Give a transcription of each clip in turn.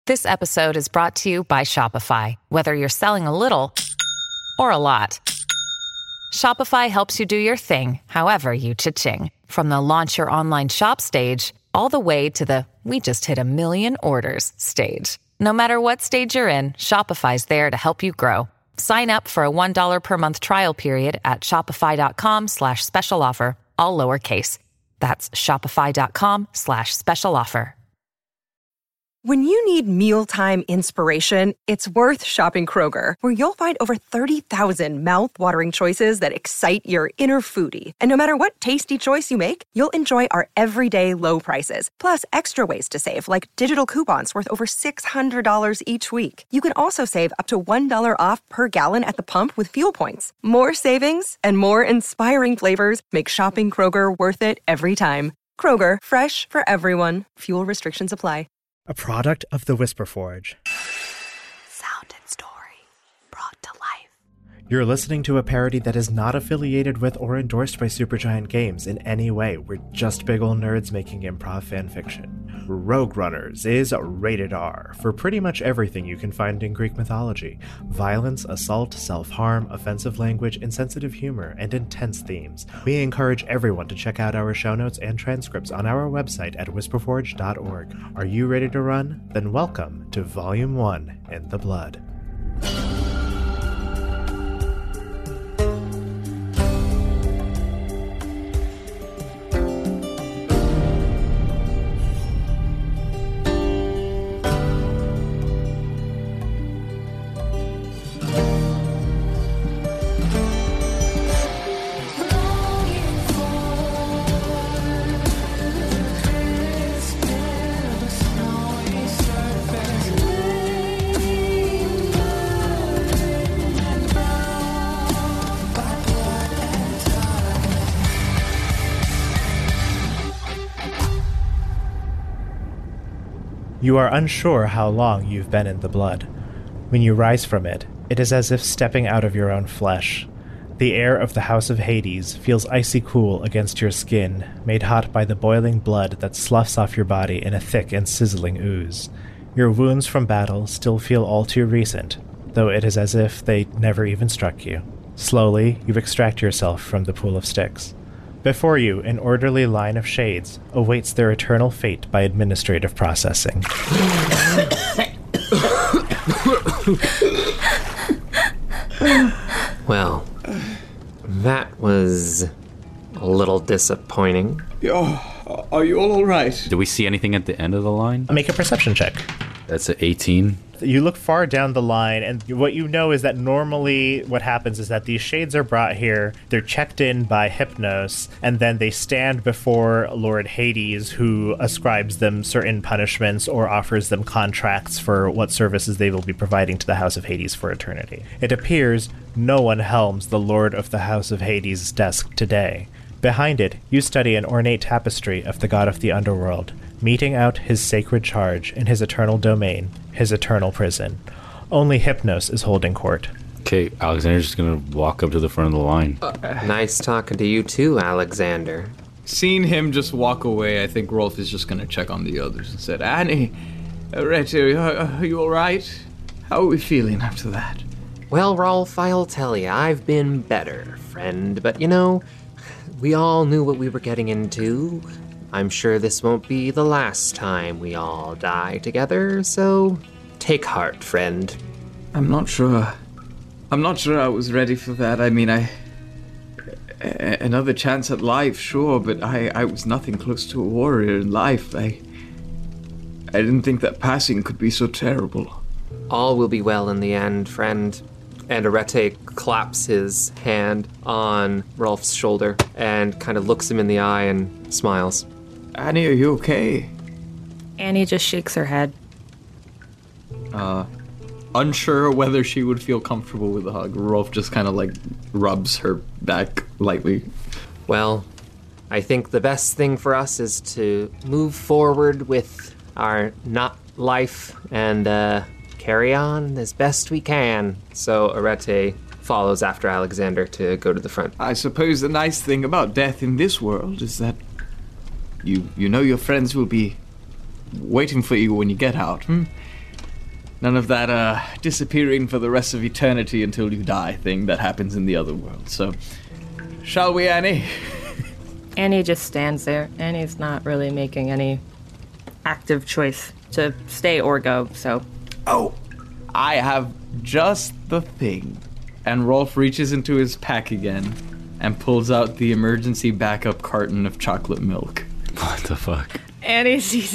This episode is brought to you by Shopify. Whether you're selling a little or a lot, Shopify helps you do your thing, however you cha-ching. From the launch your online shop stage, all the way to the we just hit 1 million orders stage. No matter what stage you're in, Shopify's there to help you grow. Sign up for a $1 per month trial period at shopify.com/special offer, all lowercase. That's shopify.com/special offer. When you need mealtime inspiration, it's worth shopping Kroger, where you'll find over 30,000 mouth-watering choices that excite your inner foodie. And no matter what tasty choice you make, you'll enjoy our everyday low prices, plus extra ways to save, like digital coupons worth over $600 each week. You can also save up to $1 off per gallon at the pump with fuel points. More savings and more inspiring flavors make shopping Kroger worth it every time. Kroger, fresh for everyone. Fuel restrictions apply. A product of the Whisper Forge. Sound and story brought to life. You're listening to a parody that is not affiliated with or endorsed by Supergiant Games in any way. We're just big ol' nerds making improv fanfiction. Rogue Runners is rated R for pretty much everything you can find in Greek mythology. Violence, assault, self-harm, offensive language, insensitive humor, and intense themes. We encourage everyone to check out our show notes and transcripts on our website at whisperforge.org. Are you ready to run? Then welcome to Volume 1 in the Blood. You are unsure how long you've been in the blood. When you rise from it, it is as if stepping out of your own flesh. The air of the House of Hades feels icy cool against your skin, made hot by the boiling blood that sloughs off your body in a thick and sizzling ooze. Your wounds from battle still feel all too recent, though it is as if they never even struck you. Slowly, you extract yourself from the pool of sticks. Before you, an orderly line of shades awaits their eternal fate by administrative processing. Well, that was a little disappointing. Oh, are you all right? Do we see anything at the end of the line? Make a perception check. That's an 18. You look far down the line, and what you know is that normally what happens is that these shades are brought here, they're checked in by Hypnos, and then they stand before Lord Hades, who ascribes them certain punishments or offers them contracts for what services they will be providing to the House of Hades for eternity. It appears no one helms the Lord of the House of Hades' desk today. Behind it, you study an ornate tapestry of the god of the underworld, meting out his sacred charge in his eternal domain, his eternal prison. Only Hypnos is holding court. Okay, Alexander's just gonna walk up to the front of the line. Nice talking to you too, Alexander. Seeing him just walk away, I think Rolf is just gonna check on the others and said, Annie, Rete, are you alright? How are we feeling after that? Well, Rolf, I'll tell you, I've been better, friend. But you know, we all knew what we were getting into. I'm sure this won't be the last time we all die together, so take heart, friend. I'm not sure I was ready for that. I mean, another chance at life, sure, but I was nothing close to a warrior in life. I didn't think that passing could be so terrible. All will be well in the end, friend. And Arete claps his hand on Rolf's shoulder and kind of looks him in the eye and smiles. Annie, are you okay? Annie just shakes her head. Unsure whether she would feel comfortable with a hug, Rolf just kind of like rubs her back lightly. Well, I think the best thing for us is to move forward with our not life and carry on as best we can. So Arete follows after Alexander to go to the front. I suppose the nice thing about death in this world is that you know your friends will be waiting for you when you get out. None of that disappearing for the rest of eternity until you die thing that happens in the other world. So, shall we, Annie? Annie just stands there. Annie's not really making any active choice to stay or go, so. Oh, I have just the thing. And Rolf reaches into his pack again and pulls out the emergency backup carton of chocolate milk. What the fuck? Annie sees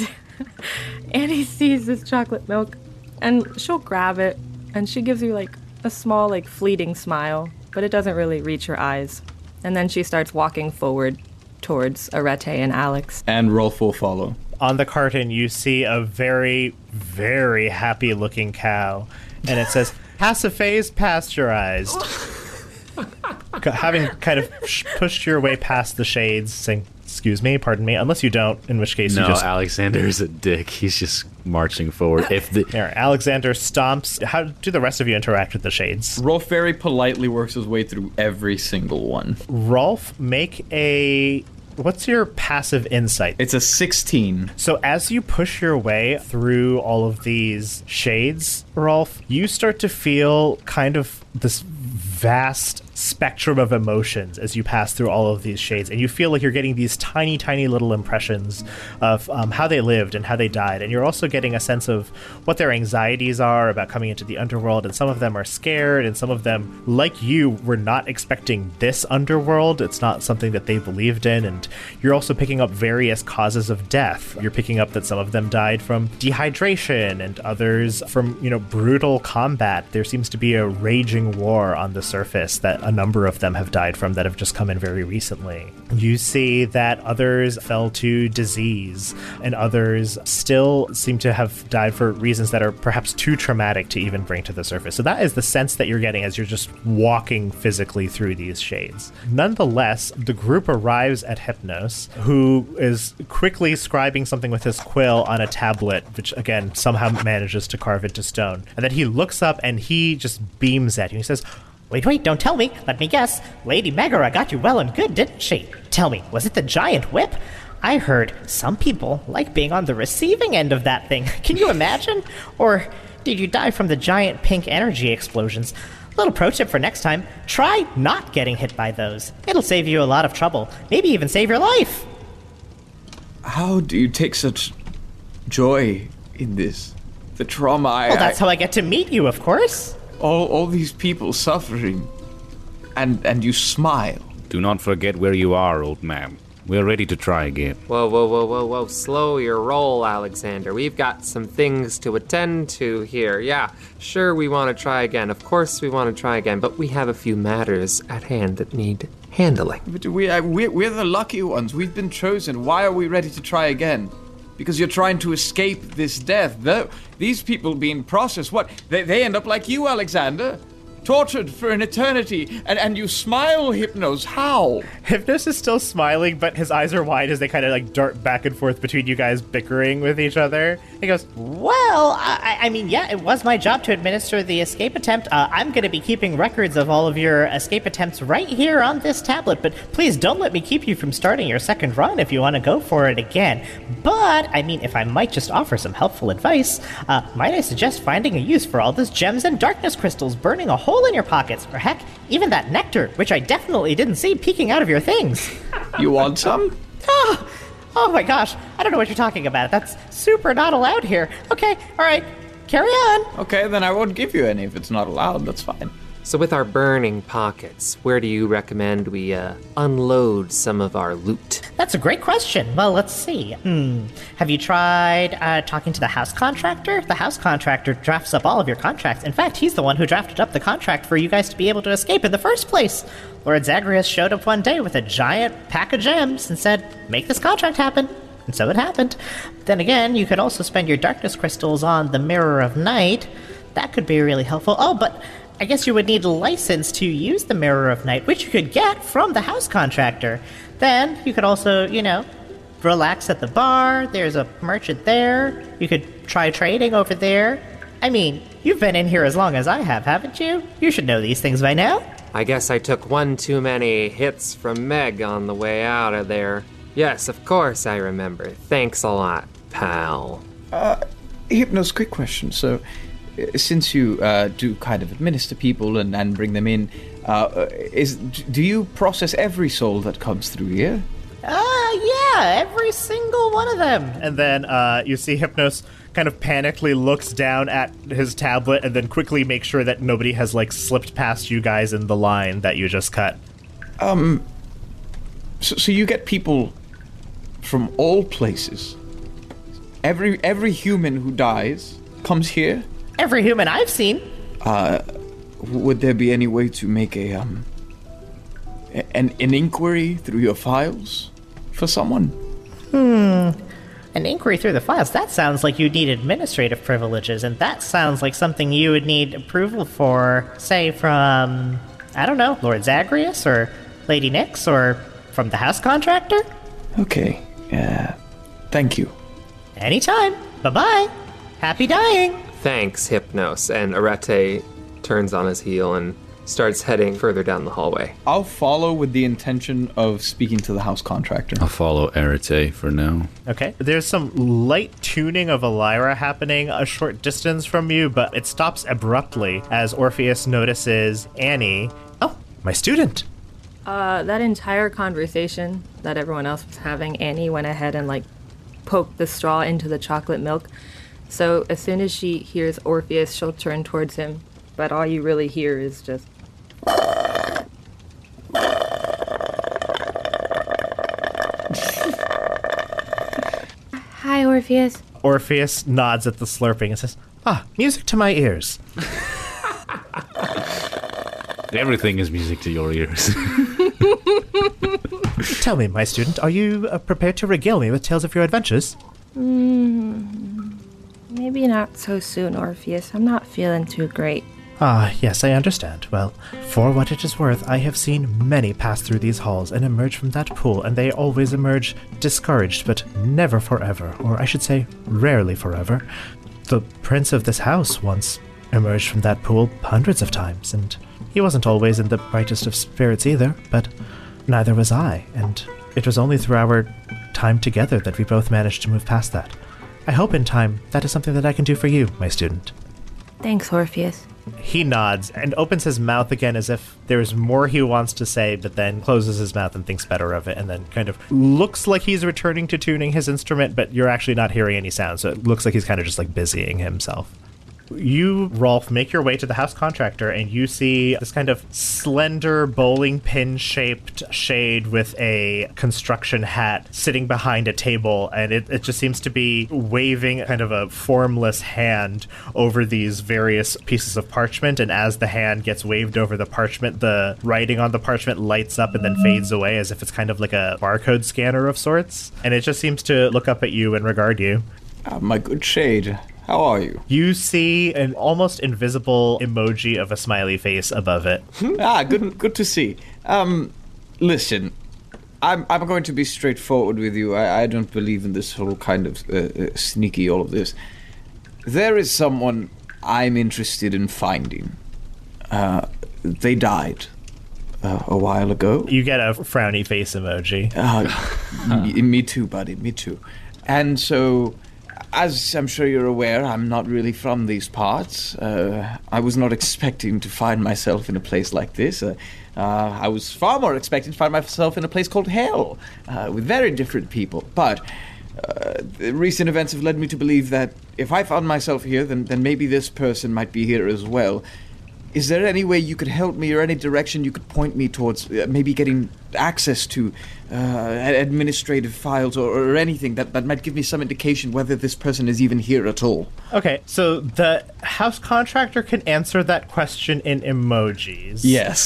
this chocolate milk, and she'll grab it, and she gives you, like, a small, like, fleeting smile, but it doesn't really reach her eyes. And then she starts walking forward towards Arete and Alex. And Rolf will follow. On the carton, you see a very, very happy-looking cow, and it says, Pasiphae pasteurized. Having kind of pushed your way past the shades, saying, excuse me, pardon me, unless you don't, in which case No, you just... Alexander is a dick. He's just marching forward. Here, Alexander stomps. How do the rest of you interact with the shades? Rolf very politely works his way through every single one. Rolf, make a... What's your passive insight? It's a 16. So as you push your way through all of these shades, Rolf, you start to feel kind of this vast spectrum of emotions as you pass through all of these shades, and you feel like you're getting these tiny, tiny little impressions of how they lived and how they died, and you're also getting a sense of what their anxieties are about coming into the underworld, and some of them are scared, and some of them, like you, were not expecting this underworld. It's not something that they believed in, and you're also picking up various causes of death. You're picking up that some of them died from dehydration, and others from, brutal combat. There seems to be a raging war on the surface that a number of them have died from that have just come in very recently. You see that others fell to disease, and others still seem to have died for reasons that are perhaps too traumatic to even bring to the surface. So that is the sense that you're getting as you're just walking physically through these shades. Nonetheless, the group arrives at Hypnos, who is quickly scribing something with his quill on a tablet, which again somehow manages to carve into stone. And then he looks up and he just beams at you. He says, Wait, don't tell me. Let me guess. Lady Megara got you well and good, didn't she? Tell me, was it the giant whip? I heard some people like being on the receiving end of that thing. Can you imagine? Or did you die from the giant pink energy explosions? Little pro tip for next time, try not getting hit by those. It'll save you a lot of trouble. Maybe even save your life. How do you take such joy in this? The trauma Well, that's how I get to meet you, of course. All these people suffering, and you smile. Do not forget where you are, old man. We're ready to try again. Whoa. Slow your roll, Alexander. We've got some things to attend to here. Yeah, sure, we want to try again. Of course we want to try again, but we have a few matters at hand that need handling. But we're the lucky ones. We've been chosen. Why are we ready to try again? Because you're trying to escape this death. These people being processed, what? They end up like you, Alexander. Tortured for an eternity, and you smile, Hypnos. How? Hypnos is still smiling, but his eyes are wide as they kind of like dart back and forth between you guys bickering with each other. He goes, Well, I mean, yeah, it was my job to administer the escape attempt. I'm going to be keeping records of all of your escape attempts right here on this tablet, but please don't let me keep you from starting your second run if you want to go for it again. But, I mean, if I might just offer some helpful advice, might I suggest finding a use for all those gems and darkness crystals burning a hole in your pockets, or heck, even that nectar, which I definitely didn't see peeking out of your things. You want some? Oh my gosh, I don't know what you're talking about. That's super not allowed here. Okay, all right, carry on. Okay, then I won't give you any if it's not allowed. That's fine. So with our burning pockets, where do you recommend we unload some of our loot? That's a great question. Well, let's see. Have you tried talking to the house contractor? The house contractor drafts up all of your contracts. In fact, he's the one who drafted up the contract for you guys to be able to escape in the first place. Lord Zagreus showed up one day with a giant pack of gems and said, make this contract happen. And so it happened. Then again, you could also spend your darkness crystals on the Mirror of Night. That could be really helpful. Oh, but I guess you would need a license to use the Mirror of Night, which you could get from the house contractor. Then you could also, relax at the bar. There's a merchant there. You could try trading over there. I mean, you've been in here as long as I have, haven't you? You should know these things by now. I guess I took one too many hits from Meg on the way out of there. Yes, of course I remember. Thanks a lot, pal. Hypnos, quick question. So, since you do kind of administer people and bring them in, do you process every soul that comes through here? Yeah, every single one of them. And then you see Hypnos kind of panically looks down at his tablet and then quickly makes sure that nobody has, like, slipped past you guys in the line that you just cut. So you get people from all places. Every human who dies comes here? Every human I've seen. Would there be any way to make an inquiry through your files for someone? An inquiry through the files? That sounds like you'd need administrative privileges, and that sounds like something you would need approval for, say, from, I don't know, Lord Zagreus, or Lady Nyx, or from the house contractor? Okay, thank you. Anytime. Bye-bye. Happy dying. Thanks, Hypnos. And Arete turns on his heel and starts heading further down the hallway. I'll follow with the intention of speaking to the house contractor. I'll follow Arete for now. Okay. There's some light tuning of a lyra happening a short distance from you, but it stops abruptly as Orpheus notices Annie. Oh, my student. That entire conversation that everyone else was having, Annie went ahead and, like, poked the straw into the chocolate milk. So as soon as she hears Orpheus, she'll turn towards him. But all you really hear is just... Hi, Orpheus. Orpheus nods at the slurping and says, music to my ears. Everything is music to your ears. Tell me, my student, are you prepared to regale me with tales of your adventures? Maybe not so soon, Orpheus. I'm not feeling too great. Yes, I understand. Well, for what it is worth, I have seen many pass through these halls and emerge from that pool, and they always emerge discouraged, but never forever, or I should say, rarely forever. The prince of this house once emerged from that pool hundreds of times, and he wasn't always in the brightest of spirits either, but neither was I, and it was only through our time together that we both managed to move past that. I hope in time that is something that I can do for you, my student. Thanks, Orpheus. He nods and opens his mouth again as if there's more he wants to say, but then closes his mouth and thinks better of it, and then kind of looks like he's returning to tuning his instrument, but you're actually not hearing any sound, so it looks like he's kind of just like busying himself. You, Rolf, make your way to the house contractor, and you see this kind of slender bowling pin-shaped shade with a construction hat sitting behind a table, and it just seems to be waving kind of a formless hand over these various pieces of parchment, and as the hand gets waved over the parchment, the writing on the parchment lights up and then fades away as if it's kind of like a barcode scanner of sorts, and it just seems to look up at you and regard you. My good shade. How are you? You see an almost invisible emoji of a smiley face above it. Good to see. Listen, I'm going to be straightforward with you. I don't believe in this whole kind of sneaky all of this. There is someone I'm interested in finding. They died a while ago. You get a frowny face emoji. Me too, buddy, me too. And so, as I'm sure you're aware, I'm not really from these parts. I was not expecting to find myself in a place like this. I was far more expecting to find myself in a place called Hell, with very different people. But the recent events have led me to believe that if I found myself here, then maybe this person might be here as well. Is there any way you could help me, or any direction you could point me towards maybe getting access to administrative files or anything that might give me some indication whether this person is even here at all? Okay, so the house contractor can answer that question in emojis. Yes.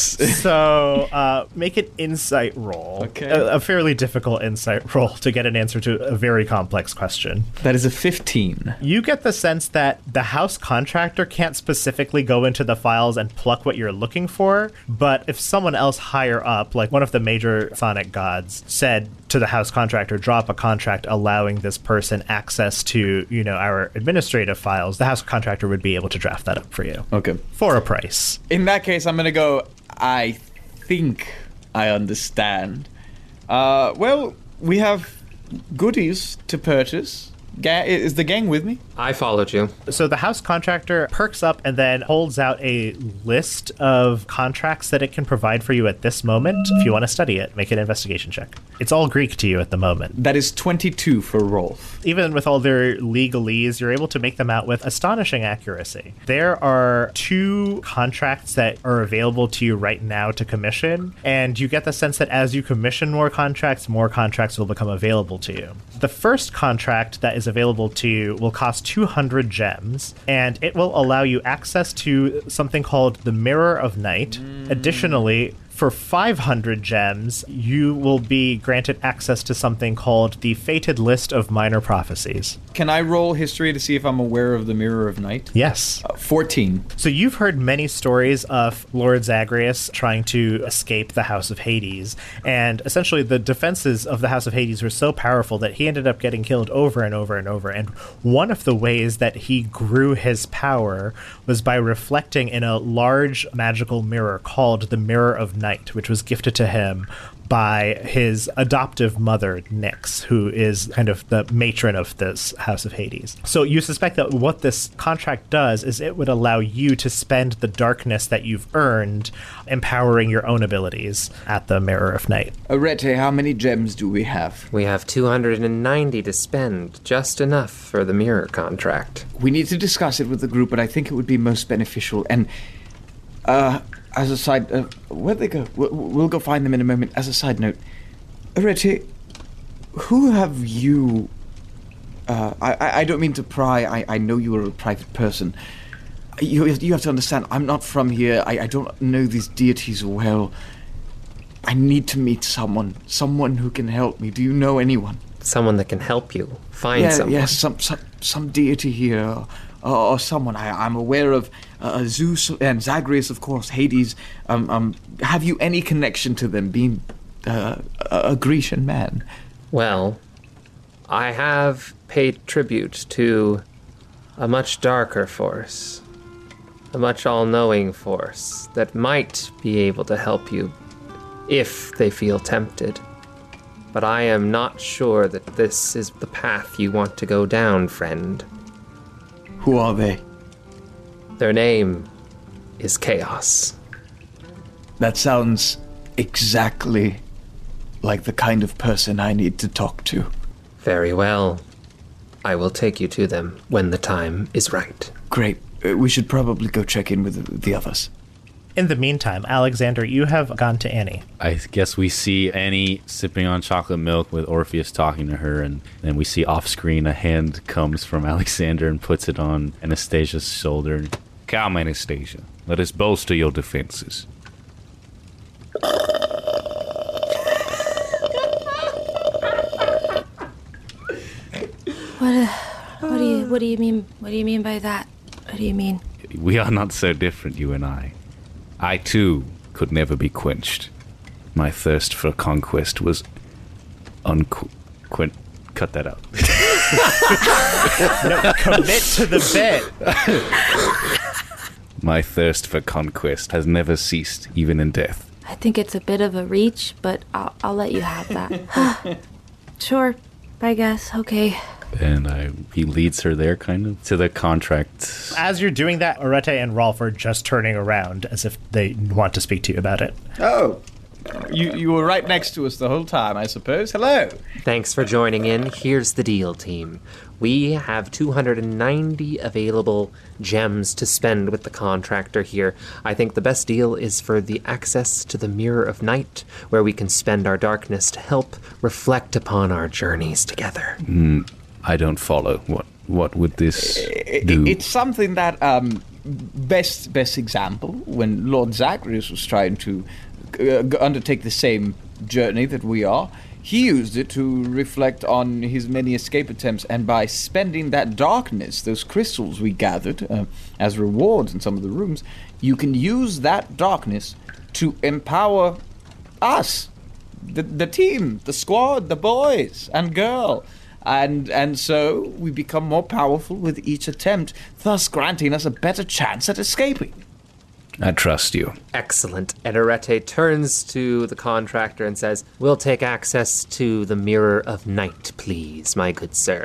So make an insight roll. Okay. A fairly difficult insight roll to get an answer to a very complex question. That is a 15. You get the sense that the house contractor can't specifically go into the files and pluck what you're looking for, but if someone else higher up, like one of the major sonic gods, said to the house contractor, drop a contract allowing this person access to, our administrative files, the house contractor would be able to draft that up for you. Okay. For a price. In that case, I'm going to go, I think I understand. Well, we have goodies to purchase. Is the gang with me? I followed you. So the house contractor perks up and then holds out a list of contracts that it can provide for you at this moment. If you want to study it, make an investigation check. It's all Greek to you at the moment. That is 22 for Rolf. Even with all their legalese, you're able to make them out with astonishing accuracy. There are 2 contracts that are available to you right now to commission, and you get the sense that as you commission more contracts will become available to you. The first contract that is available to you will cost 200 gems, and it will allow you access to something called the Mirror of Night. Additionally, for 500 gems, you will be granted access to something called the Fated List of Minor Prophecies. Can I roll history to see if I'm aware of the Mirror of Night? Yes. 14. So you've heard many stories of Lord Zagreus trying to escape the House of Hades, and essentially the defenses of the House of Hades were so powerful that he ended up getting killed over and over and over. And one of the ways that he grew his power was by reflecting in a large magical mirror called the Mirror of Night, which was gifted to him by his adoptive mother, Nyx, who is kind of the matron of this House of Hades. So you suspect that what this contract does is it would allow you to spend the darkness that you've earned empowering your own abilities at the Mirror of Night. Arete, how many gems do we have? We have 290 to spend, just enough for the mirror contract. We need to discuss it with the group, but I think it would be most beneficial. And, as a side... where'd they go? We'll go find them in a moment. As a side note, Arete, who have you... I don't mean to pry. I know you are a private person. You have to understand, I'm not from here. I don't know these deities well. I need to meet someone who can help me. Do you know anyone? Someone that can help you. Find someone. Yes, some deity here, or someone. I'm aware of Zeus and Zagreus, of course, Hades. Have you any connection to them, being a Grecian man? Well, I have paid tribute to a much darker force, a much all-knowing force that might be able to help you if they feel tempted. But I am not sure that this is the path you want to go down, friend. Who are they? Their name is Chaos. That sounds exactly like the kind of person I need to talk to. Very well. I will take you to them when the time is right. Great. We should probably go check in with the others. In the meantime, Alexander, you have gone to Annie. I guess we see Annie sipping on chocolate milk with Orpheus talking to her, and then we see off screen a hand comes from Alexander and puts it on Anastasia's shoulder. Calm, Anastasia. Let us bolster your defenses. What do you mean? What do you mean by that? What do you mean? We are not so different, you and I. I, too, could never be quenched. My thirst for conquest was Cut that out. No, commit to the bit. My thirst for conquest has never ceased, even in death. I think it's a bit of a reach, but I'll let you have that. Sure, I guess. Okay. And he leads her there, kind of, to the contract. As you're doing that, Arete and Rolf are just turning around as if they want to speak to you about it. Oh, you were right next to us the whole time, I suppose. Hello. Thanks for joining in. Here's the deal, team. We have 290 available gems to spend with the contractor here. I think the best deal is for the access to the Mirror of Night, where we can spend our darkness to help reflect upon our journeys together. I don't follow. What would this do? It's something that, best example, when Lord Zagreus was trying to undertake the same journey that we are, he used it to reflect on his many escape attempts, and by spending that darkness, those crystals we gathered as rewards in some of the rooms, you can use that darkness to empower us, the team, the squad, the boys and girl. And so we become more powerful with each attempt, thus granting us a better chance at escaping. I trust you. Excellent. And Arete turns to the contractor and says, "We'll take access to the Mirror of Night, please, my good sir."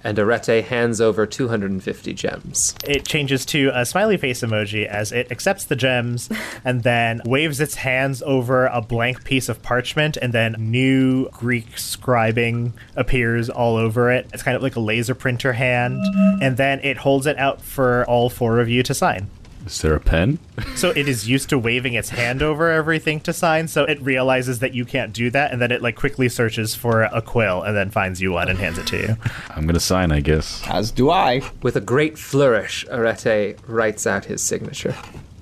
And Arete hands over 250 gems. It changes to a smiley face emoji as it accepts the gems and then waves its hands over a blank piece of parchment, and then new Greek scribing appears all over it. It's kind of like a laser printer hand, and then it holds it out for all four of you to sign. Is there a pen? So it is used to waving its hand over everything to sign, so it realizes that you can't do that, and then it quickly searches for a quill and then finds you one and hands it to you. I'm going to sign, I guess. As do I. With a great flourish, Arete writes out his signature.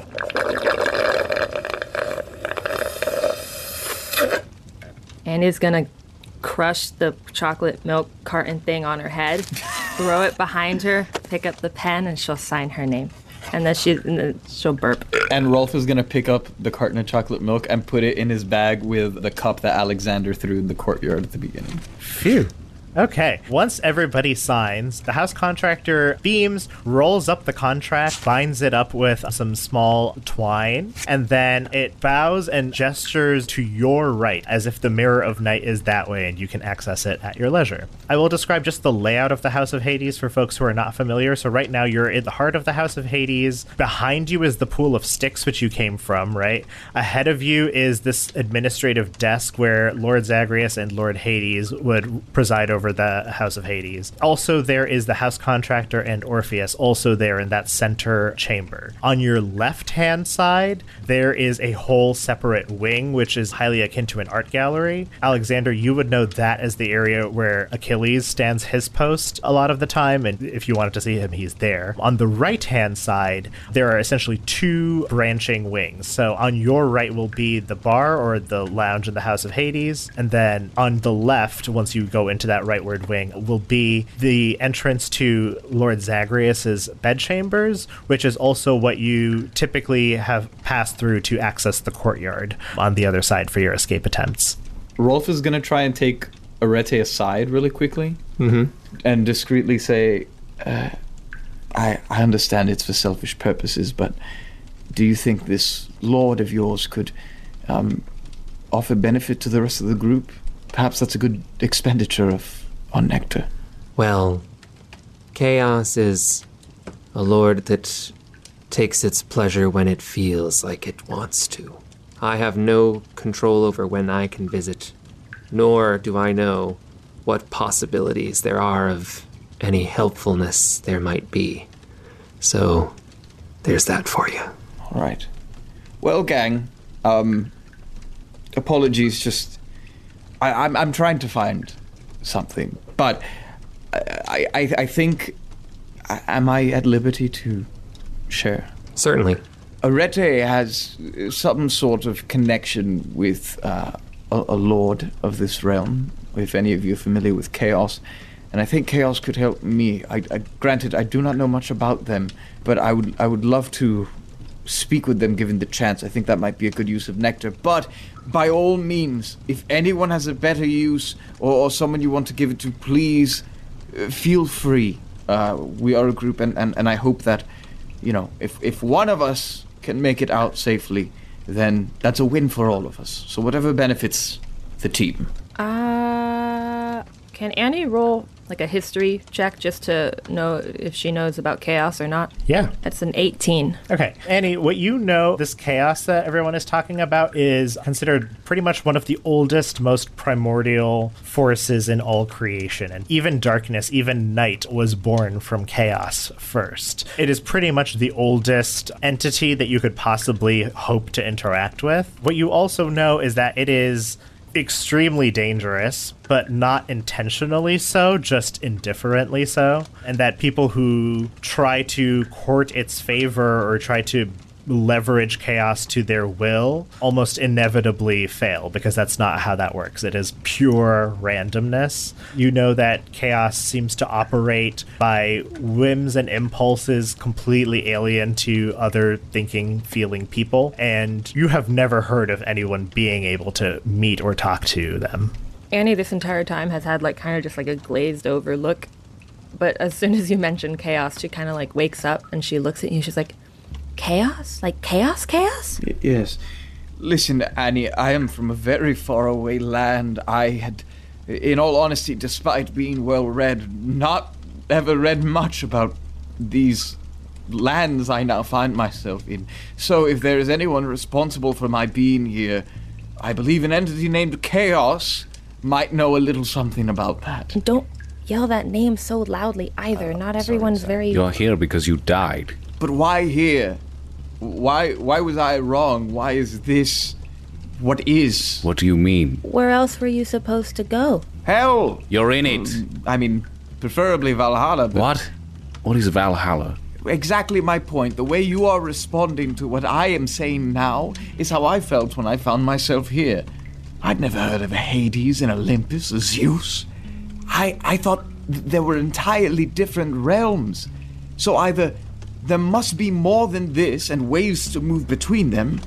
Annie's gonna crush the chocolate milk carton thing on her head, throw it behind her, pick up the pen, and she'll sign her name. And then she'll burp. And Rolf is going to pick up the carton of chocolate milk and put it in his bag with the cup that Alexander threw in the courtyard at the beginning. Phew. Okay. Once everybody signs, the house contractor beams, rolls up the contract, binds it up with some small twine, and then it bows and gestures to your right as if the Mirror of Night is that way and you can access it at your leisure. I will describe just the layout of the House of Hades for folks who are not familiar. So right now you're in the heart of the House of Hades. Behind you is the Pool of Styx, which you came from, right? Ahead of you is this administrative desk where Lord Zagreus and Lord Hades would preside over the House of Hades. Also, there is the house contractor and Orpheus, also there in that center chamber. On your left-hand side, there is a whole separate wing, which is highly akin to an art gallery. Alexander, you would know that as the area where Achilles stands his post a lot of the time, and if you wanted to see him, he's there. On the right-hand side, there are essentially two branching wings. So on your right will be the bar or the lounge in the House of Hades, and then on the left, once you go into that rightward wing, will be the entrance to Lord Zagreus's bedchambers, which is also what you typically have passed through to access the courtyard on the other side for your escape attempts. Rolf is going to try and take Arete aside really quickly and discreetly say, I understand it's for selfish purposes, but do you think this lord of yours could offer benefit to the rest of the group? Perhaps that's a good expenditure on nectar. Well, Chaos is a lord that takes its pleasure when it feels like it wants to. I have no control over when I can visit, nor do I know what possibilities there are of any helpfulness there might be. So, there's that for you. All right. Well, gang, apologies, just... I'm trying to find something, but I think... Am I at liberty to share? Certainly. Arete has some sort of connection with a lord of this realm, if any of you are familiar with Chaos, and I think Chaos could help me. Granted, I do not know much about them, but I would love to speak with them given the chance. I think that might be a good use of nectar, but by all means, if anyone has a better use or someone you want to give it to, please feel free. We are a group, and I hope that, you know, if one of us can make it out safely, then that's a win for all of us. So whatever benefits the team. Can Annie roll like a history check just to know if she knows about Chaos or not? Yeah. That's an 18. Okay. Annie, what you know, this chaos that everyone is talking about is considered pretty much one of the oldest, most primordial forces in all creation. And even darkness, even night was born from chaos first. It is pretty much the oldest entity that you could possibly hope to interact with. What you also know is that it is extremely dangerous, but not intentionally so, just indifferently so, and that people who try to court its favor or try to leverage chaos to their will almost inevitably fail, because that's not how that works. It is pure randomness. You know that chaos seems to operate by whims and impulses completely alien to other thinking, feeling people, and you have never heard of anyone being able to meet or talk to them. Annie this entire time has had kind of just a glazed over look, but as soon as you mention Chaos, she kind of wakes up and she looks at you. She's like, Chaos? Like chaos? Yes. Listen, Annie, I am from a very faraway land. I had, in all honesty, despite being well-read, not ever read much about these lands I now find myself in. So if there is anyone responsible for my being here, I believe an entity named Chaos might know a little something about that. And don't yell that name so loudly either. Not everyone's very... You're here because you died. But why here? Why was I wrong? Why is this what is? What do you mean? Where else were you supposed to go? Hell! You're in it. I mean, preferably Valhalla, but... What? What is Valhalla? Exactly my point. The way you are responding to what I am saying now is how I felt when I found myself here. I'd never heard of a Hades, an Olympus, a Zeus. I thought there were entirely different realms. So either there must be more than this and ways to move between them,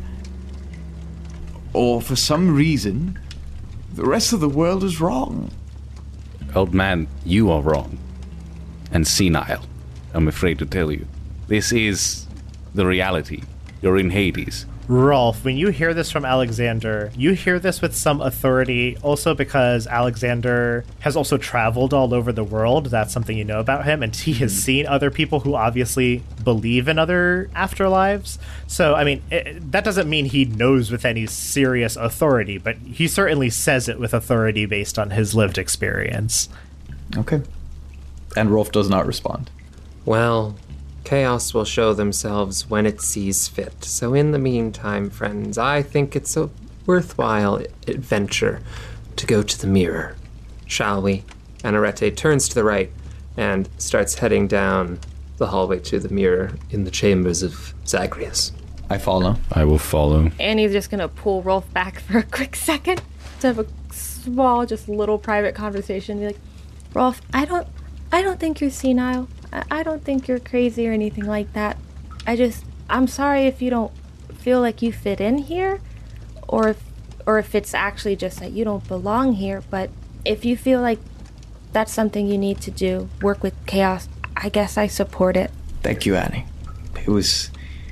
or for some reason, the rest of the world is wrong. Old man, you are wrong. And senile, I'm afraid to tell you. This is the reality. You're in Hades. Rolf, when you hear this from Alexander, you hear this with some authority, also because Alexander has also traveled all over the world. That's something you know about him, and he has seen other people who obviously believe in other afterlives. So, I mean, that doesn't mean he knows with any serious authority, but he certainly says it with authority based on his lived experience. Okay. And Rolf does not respond. Well, chaos will show themselves when it sees fit. So in the meantime, friends, I think it's a worthwhile adventure to go to the mirror. Shall we? And Arete turns to the right and starts heading down the hallway to the mirror in the chambers of Zagreus. I follow. I will follow. Annie's just gonna pull Rolf back for a quick second to have a small, just little private conversation. Be like, Rolf, I don't think you're senile. I don't think you're crazy or anything like that. I'm sorry if you don't feel like you fit in here, or if it's actually just that you don't belong here, but if you feel like that's something you need to do, work with chaos, I guess I support it. Thank you, Annie. It was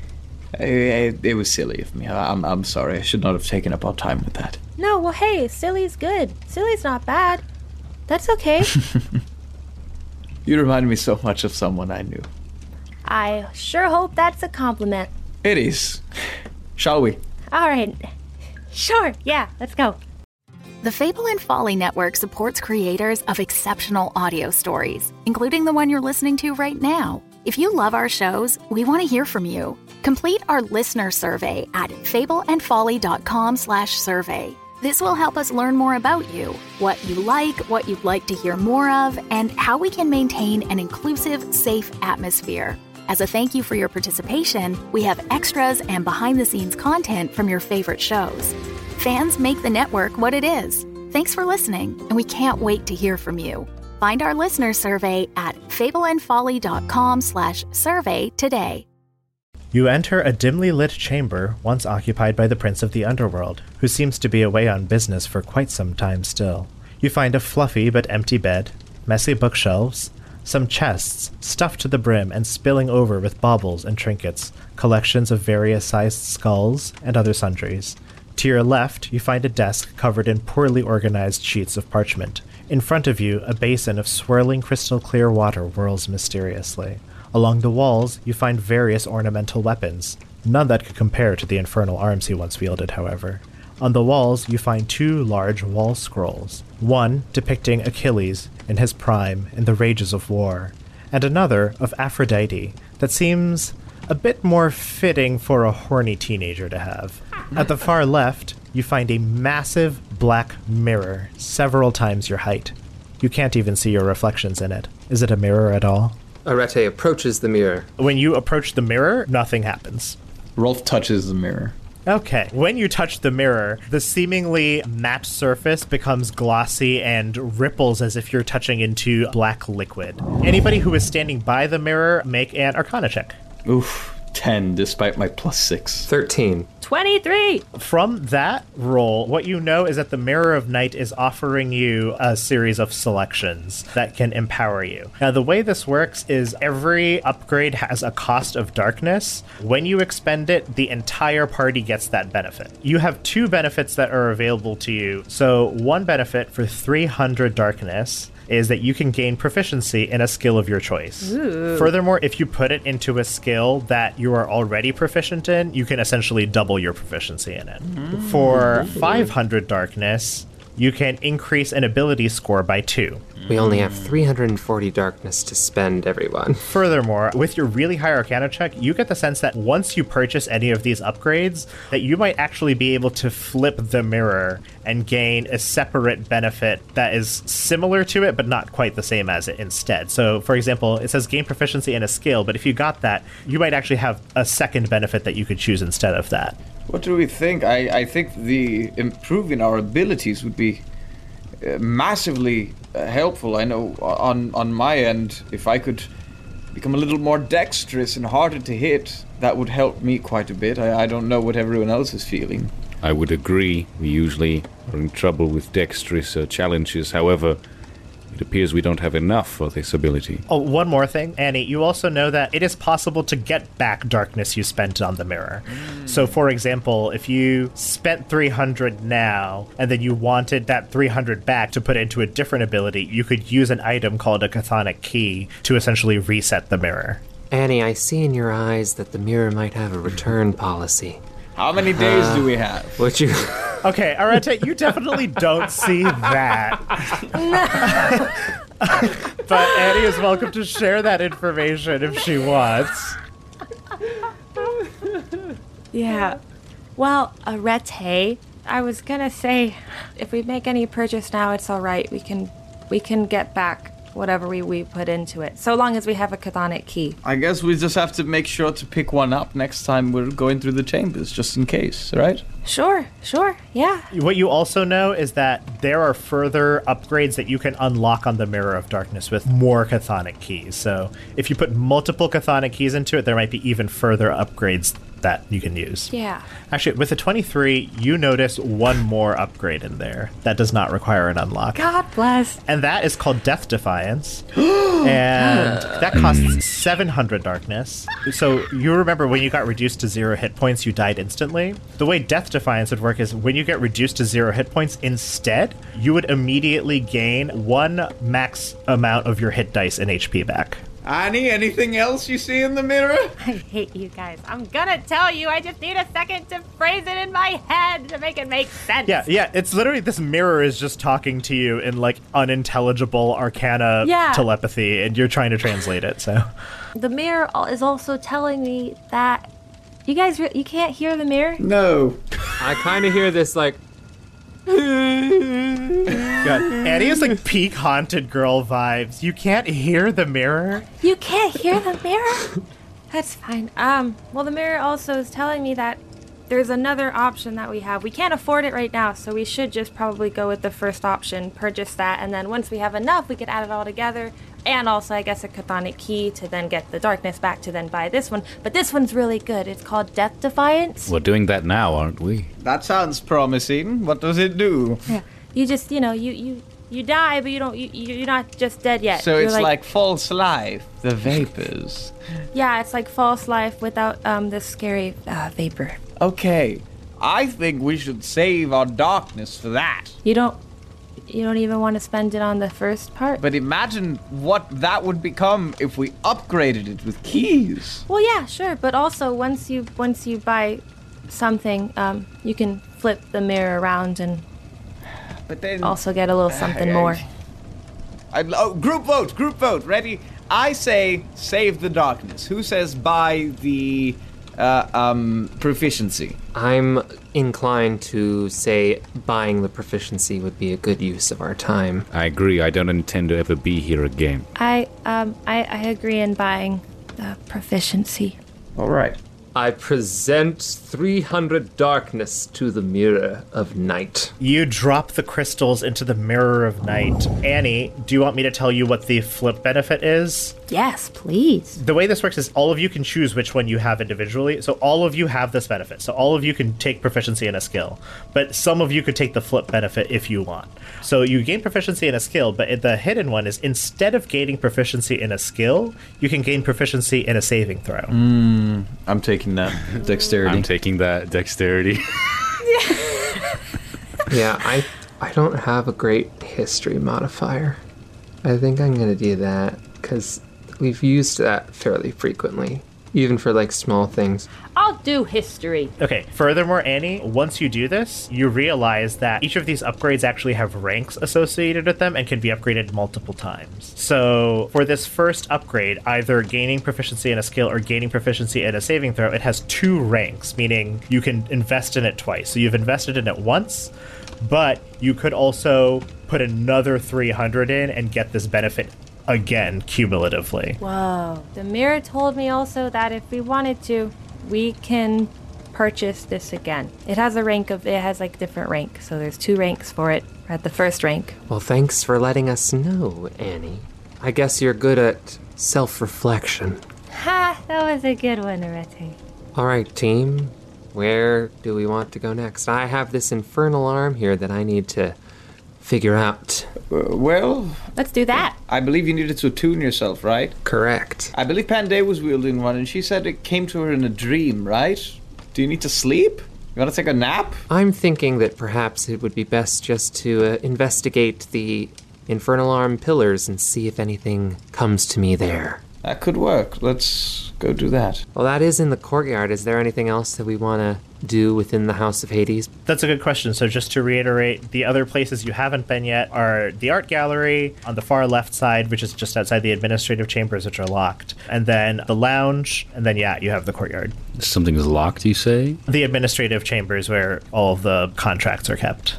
silly of me. I'm sorry. I should not have taken up our time with that. No, well, hey, silly's good. Silly's not bad. That's okay. You remind me so much of someone I knew. I sure hope that's a compliment. It is. Shall we? All right. Sure, yeah, let's go. The Fable and Folly Network supports creators of exceptional audio stories, including the one you're listening to right now. If you love our shows, we want to hear from you. Complete our listener survey at fableandfolly.com/survey. This will help us learn more about you, what you like, what you'd like to hear more of, and how we can maintain an inclusive, safe atmosphere. As a thank you for your participation, we have extras and behind-the-scenes content from your favorite shows. Fans make the network what it is. Thanks for listening, and we can't wait to hear from you. Find our listener survey at fableandfolly.com/survey today. You enter a dimly lit chamber once occupied by the Prince of the Underworld, who seems to be away on business for quite some time still. You find a fluffy but empty bed, messy bookshelves, some chests stuffed to the brim and spilling over with baubles and trinkets, collections of various sized skulls, and other sundries. To your left, you find a desk covered in poorly organized sheets of parchment. In front of you, a basin of swirling crystal clear water whirls mysteriously. Along the walls, you find various ornamental weapons, none that could compare to the infernal arms he once wielded, however. On the walls, you find two large wall scrolls, one depicting Achilles in his prime in the rages of war, and another of Aphrodite that seems a bit more fitting for a horny teenager to have. At the far left, you find a massive black mirror, several times your height. You can't even see your reflections in it. Is it a mirror at all? Arete approaches the mirror. When you approach the mirror, nothing happens. Rolf touches the mirror. Okay. When you touch the mirror, the seemingly matte surface becomes glossy and ripples as if you're touching into black liquid. Anybody who is standing by the mirror, make an Arcana check. Oof. 10, despite my +6. 13. 23! From that roll, what you know is that the Mirror of Night is offering you a series of selections that can empower you. Now, the way this works is every upgrade has a cost of darkness. When you expend it, the entire party gets that benefit. You have two benefits that are available to you. So, one benefit for 300 darkness is that you can gain proficiency in a skill of your choice. Ooh. Furthermore, if you put it into a skill that you are already proficient in, you can essentially double your proficiency in it. For 500 darkness, you can increase an ability score by 2. We only have 340 darkness to spend, everyone. Furthermore, with your really high Arcana check, you get the sense that once you purchase any of these upgrades, that you might actually be able to flip the mirror and gain a separate benefit that is similar to it, but not quite the same as it instead. So, for example, it says gain proficiency in a skill, but if you got that, you might actually have a second benefit that you could choose instead of that. What do we think? I think the improving our abilities would be massively helpful. I know on my end, if I could become a little more dexterous and harder to hit, that would help me quite a bit. I don't know what everyone else is feeling. I would agree. We usually are in trouble with dexterous challenges. However, it appears we don't have enough for this ability. Oh, one more thing, Annie, you also know that it is possible to get back darkness you spent on the mirror. So, for example, if you spent 300 now, and then you wanted that 300 back to put into a different ability, you could use an item called a chthonic key to essentially reset the mirror. Annie, I see in your eyes that the mirror might have a return policy. How many days do we have? Would you... Okay, Arete, you definitely don't see that. But Annie is welcome to share that information if she wants. Yeah. Well, Arete, I was gonna say, if we make any purchase now, it's all right. We can get back whatever we put into it, so long as we have a chthonic key. I guess we just have to make sure to pick one up next time we're going through the chambers, just in case, right? Sure, yeah. What you also know is that there are further upgrades that you can unlock on the Mirror of Darkness with more chthonic keys. So if you put multiple chthonic keys into it, there might be even further upgrades that you can use. Yeah. Actually, with the 23, you notice one more upgrade in there that does not require an unlock. God bless. And that is called Death Defiance. And that costs 700 darkness. So you remember when you got reduced to 0 hit points, you died instantly? The way Death Defiance would work is when you get reduced to 0 hit points, instead, you would immediately gain 1 max amount of your hit dice and HP back. Annie, anything else you see in the mirror? I hate you guys. I'm gonna tell you, I just need a second to phrase it in my head to make it make sense. Yeah, it's literally this mirror is just talking to you in like unintelligible arcana telepathy, and you're trying to translate it, so. The mirror is also telling me that you guys, you can't hear the mirror? No. I kind of hear this like... God, Annie is like peak haunted girl vibes. You can't hear the mirror? You can't hear the mirror? That's fine. Well, the mirror also is telling me that there's another option that we have. We can't afford it right now, so we should just probably go with the first option, purchase that, and then once we have enough, we could add it all together. And also, I guess, a chthonic key to then get the darkness back to then buy this one. But this one's really good. It's called Death Defiance. We're doing that now, aren't we? That sounds promising. What does it do? Yeah. You just, you die, but you're not just dead yet. So you're it's like false life, the vapors. Yeah, it's like false life without this scary vapor. Okay, I think we should save our darkness for that. You don't even want to spend it on the first part? But imagine what that would become if we upgraded it with keys. Well, yeah, sure. But also, once you buy something, you can flip the mirror around and also get a little something more. Group vote. Ready? I say save the darkness. Who says buy the proficiency? I'm inclined to say buying the proficiency would be a good use of our time. I agree. I don't intend to ever be here again. I agree in buying the proficiency. All right. I present 300 darkness to the Mirror of Night. You drop the crystals into the Mirror of Night. Annie, do you want me to tell you what the flip benefit is? Yes, please. The way this works is all of you can choose which one you have individually. So all of you have this benefit. So all of you can take proficiency in a skill. But some of you could take the flip benefit if you want. So you gain proficiency in a skill, but the hidden one is instead of gaining proficiency in a skill, you can gain proficiency in a saving throw. I'm taking that. Dexterity. I'm taking that. Dexterity. Yeah, I don't have a great history modifier. I think I'm gonna do that, because we've used that fairly frequently, even for like small things. I'll do history. Okay, furthermore, Annie, once you do this, you realize that each of these upgrades actually have ranks associated with them and can be upgraded multiple times. So for this first upgrade, either gaining proficiency in a skill or gaining proficiency in a saving throw, it has 2 ranks, meaning you can invest in it twice. So you've invested in it once, but you could also put another 300 in and get this benefit again cumulatively. Whoa. The mirror told me also that if we wanted to, we can purchase this again. It has like different ranks, so there's 2 ranks for it. We're at the first rank. Well, thanks for letting us know, Annie. I guess you're good at self-reflection. Ha! That was a good one, Arete. All right, team. Where do we want to go next? I have this infernal arm here that I need to figure out. Well, let's do that. I believe you needed to attune yourself, right? Correct. I believe Panday was wielding one, and she said it came to her in a dream, right? Do you need to sleep? You want to take a nap? I'm thinking that perhaps it would be best just to investigate the infernal arm pillars and see if anything comes to me there. That could work. Let's go do that. Well, that is in the courtyard. Is there anything else that we want to do within the House of Hades? That's a good question. So just to reiterate, the other places you haven't been yet are the art gallery on the far left side, which is just outside the administrative chambers, which are locked, and then the lounge, and then, you have the courtyard. Something is locked, you say? The administrative chambers where all of the contracts are kept.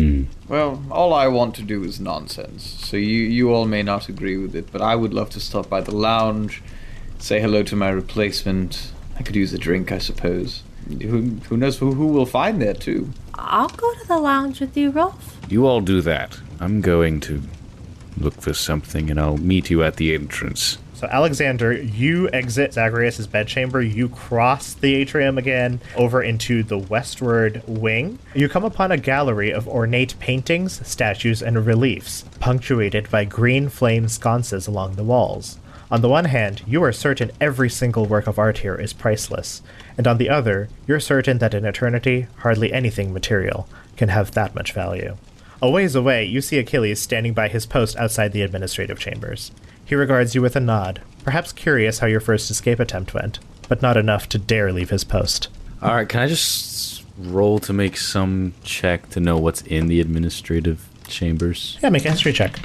Well, all I want to do is nonsense, so you all may not agree with it, but I would love to stop by the lounge, say hello to my replacement. I could use a drink, I suppose. Who knows who we'll find there, too. I'll go to the lounge with you, Rolf. You all do that. I'm going to look for something, and I'll meet you at the entrance. So, Alexander, you exit Zagreus' bedchamber, you cross the atrium again over into the westward wing. You come upon a gallery of ornate paintings, statues, and reliefs, punctuated by green flame sconces along the walls. On the one hand, you are certain every single work of art here is priceless, and on the other, you're certain that in eternity, hardly anything material can have that much value. A ways away, you see Achilles standing by his post outside the administrative chambers. He regards you with a nod, perhaps curious how your first escape attempt went, but not enough to dare leave his post. All right, can I just roll to make some check to know what's in the administrative chambers? Yeah, make a history check.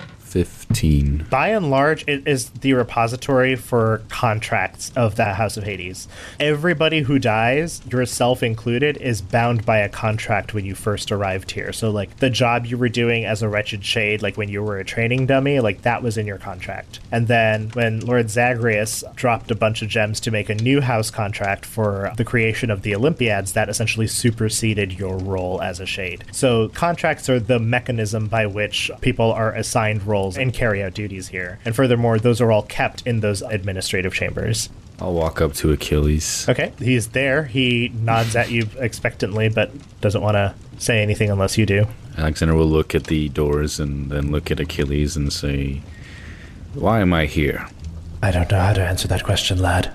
15. By and large, it is the repository for contracts of the House of Hades. Everybody who dies, yourself included, is bound by a contract when you first arrived here. So, like, the job you were doing as a wretched shade, like when you were a training dummy, like, that was in your contract. And then when Lord Zagreus dropped a bunch of gems to make a new house contract for the creation of the Olympiads, that essentially superseded your role as a shade. So contracts are the mechanism by which people are assigned roles and carry out duties here. And furthermore, those are all kept in those administrative chambers. I'll walk up to Achilles. Okay, he's there. He nods at you expectantly, but doesn't want to say anything unless you do. Alexander will look at the doors and then look at Achilles and say, "Why am I here?" I don't know how to answer that question, lad.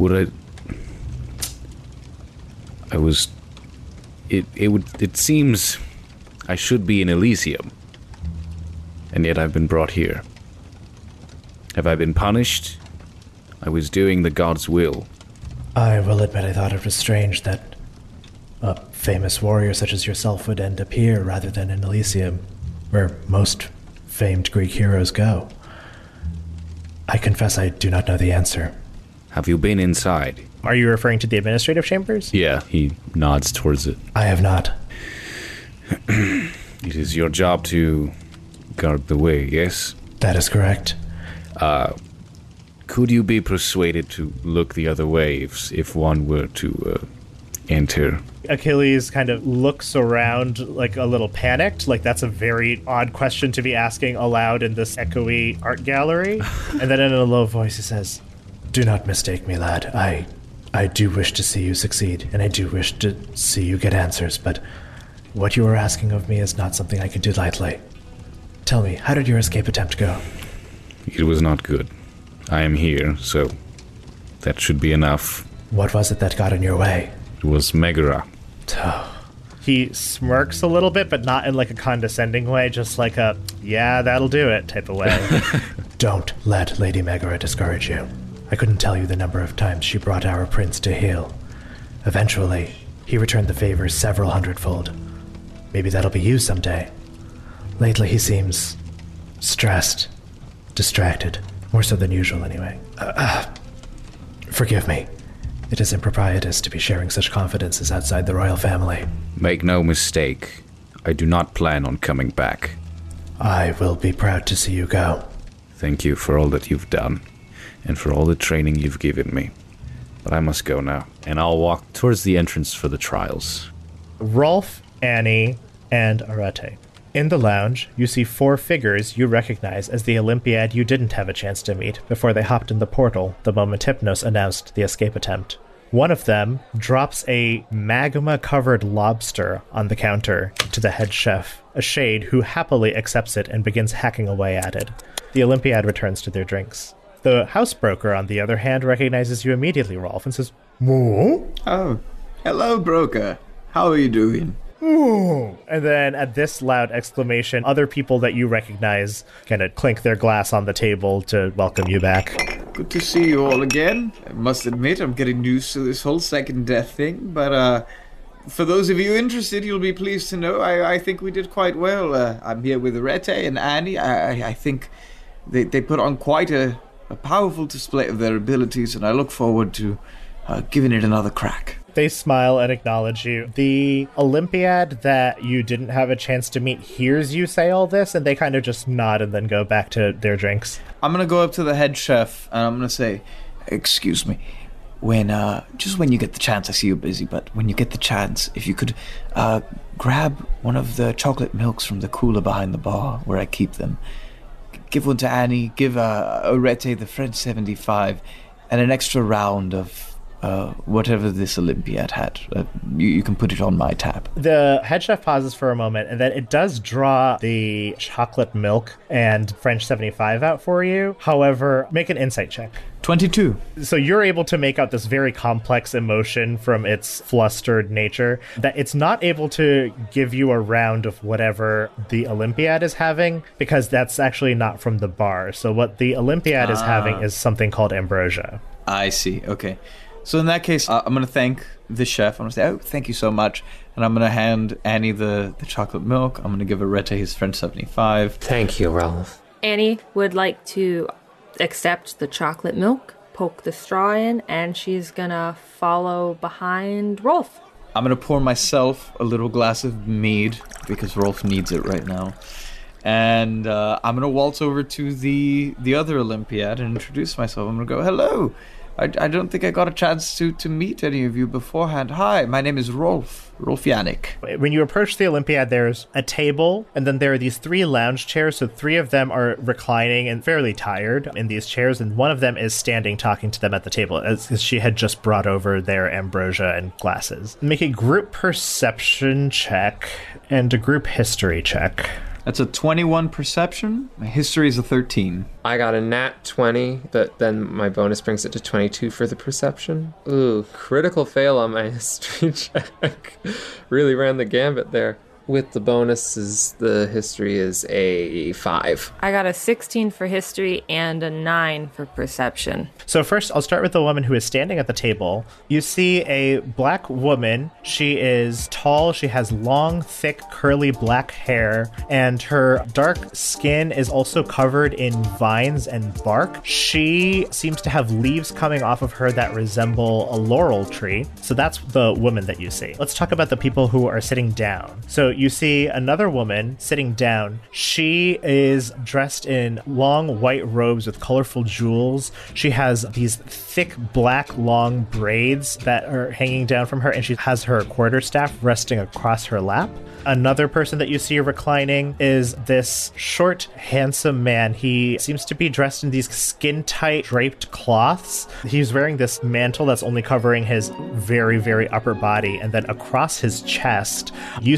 It seems I should be in Elysium. And yet I've been brought here. Have I been punished? I was doing the god's will. I will admit I thought it was strange that a famous warrior such as yourself would end up here rather than in Elysium, where most famed Greek heroes go. I confess I do not know the answer. Have you been inside? Are you referring to the administrative chambers? Yeah, he nods towards it. I have not. It is your job to guard the way, yes? That is correct. Could you be persuaded to look the other way if one were to enter? Achilles kind of looks around like a little panicked, like that's a very odd question to be asking aloud in this echoey art gallery. And then in a low voice he says, "Do not mistake me, lad. I do wish to see you succeed, and I do wish to see you get answers, but what you are asking of me is not something I can do lightly. Tell me, how did your escape attempt go?" It was not good. I am here, so that should be enough. What was it that got in your way? It was Megara. He smirks a little bit, but not in like a condescending way, just like a, yeah, that'll do it type of way. Don't let Lady Megara discourage you. I couldn't tell you the number of times she brought our prince to heel. Eventually, he returned the favor several hundredfold. Maybe that'll be you someday. Lately, he seems stressed, distracted, more so than usual anyway. Forgive me. It is improprietous to be sharing such confidences outside the royal family. Make no mistake, I do not plan on coming back. I will be proud to see you go. Thank you for all that you've done, and for all the training you've given me. But I must go now. And I'll walk towards the entrance for the trials. Rolf, Annie, and Arete. In the lounge, you see 4 figures you recognize as the Olympiad you didn't have a chance to meet before they hopped in the portal the moment Hypnos announced the escape attempt. One of them drops a magma-covered lobster on the counter to the head chef, a shade who happily accepts it and begins hacking away at it. The Olympiad returns to their drinks. The housebroker, on the other hand, recognizes you immediately, Rolf, and says, "Moo?" Oh, hello, broker. How are you doing? Ooh. And then at this loud exclamation, other people that you recognize kind of clink their glass on the table to welcome you back. Good to see you all again. I must admit, I'm getting used to this whole second death thing, but for those of you interested, you'll be pleased to know I think we did quite well. I'm here with Arete and Annie. I think they put on quite a powerful display of their abilities, and I look forward to giving it another crack. They smile and acknowledge you. The Olympiad that you didn't have a chance to meet hears you say all this, and they kind of just nod and then go back to their drinks. I'm going to go up to the head chef, and I'm going to say, excuse me, just when you get the chance, I see you're busy, but when you get the chance, if you could grab one of the chocolate milks from the cooler behind the bar where I keep them. Give one to Annie, give Arete the French 75, and an extra round of whatever this Olympiad had. You can put it on my tab. The head chef pauses for a moment, and then it does draw the chocolate milk and French 75 out for you. However, make an insight check. 22. So you're able to make out this very complex emotion from its flustered nature, that it's not able to give you a round of whatever the Olympiad is having, because that's actually not from the bar. So what the Olympiad is having is something called ambrosia. I see. Okay. So in that case, I'm going to thank the chef. I'm going to say, oh, thank you so much. And I'm going to hand Annie the chocolate milk. I'm going to give Arete his French 75. Thank you, Rolf. Annie would like to accept the chocolate milk, poke the straw in, and she's going to follow behind Rolf. I'm going to pour myself a little glass of mead because Rolf needs it right now. And I'm going to waltz over to the other Olympiad and introduce myself. I'm going to go, hello. I don't think I got a chance to meet any of you beforehand. Hi, my name is Rolf Yannick. When you approach the Olympiad, there's a table, and then there are these 3 lounge chairs. So 3 of them are reclining and fairly tired in these chairs, and one of them is standing talking to them at the table, as she had just brought over their ambrosia and glasses. Make a group perception check and a group history check. That's a 21 perception. My history is a 13. I got a nat 20, but then my bonus brings it to 22 for the perception. Ooh, critical fail on my history check. Really ran the gambit there. With the bonuses, the history is a 5. I got a 16 for history and a 9 for perception. So first, I'll start with the woman who is standing at the table. You see a black woman. She is tall. She has long, thick, curly black hair, and her dark skin is also covered in vines and bark. She seems to have leaves coming off of her that resemble a laurel tree. So that's the woman that you see. Let's talk about the people who are sitting down. So you see another woman sitting down. She is dressed in long white robes with colorful jewels. She has these thick black long braids that are hanging down from her, and she has her quarterstaff resting across her lap. Another person that you see reclining is this short, handsome man. He seems to be dressed in these skin-tight draped cloths. He's wearing this mantle that's only covering his very, very upper body, and then across his chest, you see a